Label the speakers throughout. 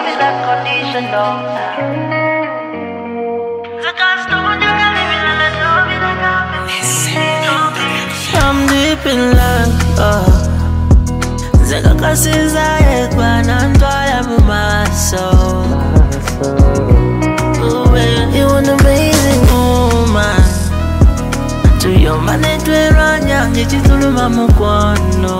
Speaker 1: love is unconditional.
Speaker 2: I'm deep in love, Zekakasiza ekwana ntwala mu maso. You're an amazing woman. To your man etweranya ngechituluma mukwano.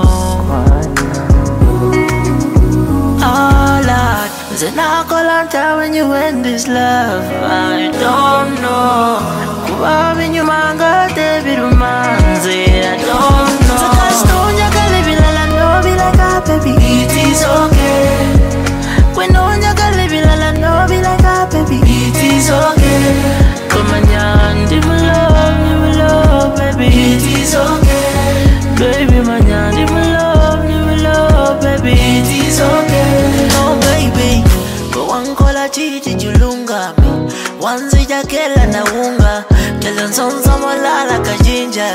Speaker 2: Oh Lord, Zenakolanta when you end this love. I don't know. Kubabi nyumanga tebirumanze. I don't know. Zakastonya kalibila no be like a baby. It is okay. When onya kalibila no be like a baby. It is okay. Come on, you love, baby. It is okay. Baby, man, you love, baby. It is okay. Oh, baby. Go one kola chichi julunga me. One zija kela na unga. Tell some malala ka ginger.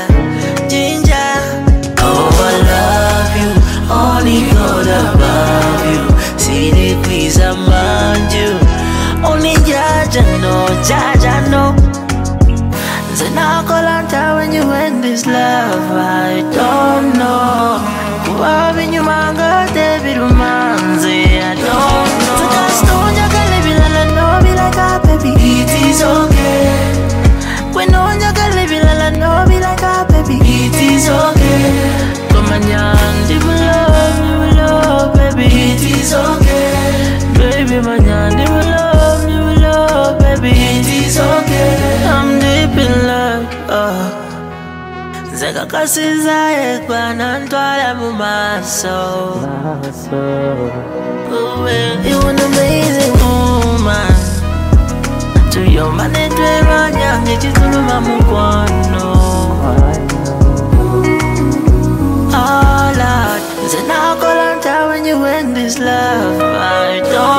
Speaker 2: Oh, I love you. Only God above you. See the please among you. Only Jaja no. Zenakolanta when you end this love. I don't know. Kubabi nyumanga tebirumanze. I don't know. Zakastonya kalibila no be like a baby. It is okay. When onya kalibila no be like a baby. It is okay. Come on, you love, baby. It is okay. Baby, man, you love, baby. It is okay. I'm deep in love. Zekakasiza ekwana ntwala mu maso. You're an amazing woman. To your man etweranya ngechituluma mukwano. Oh Lord, Zenakolanta when you end this love. I don't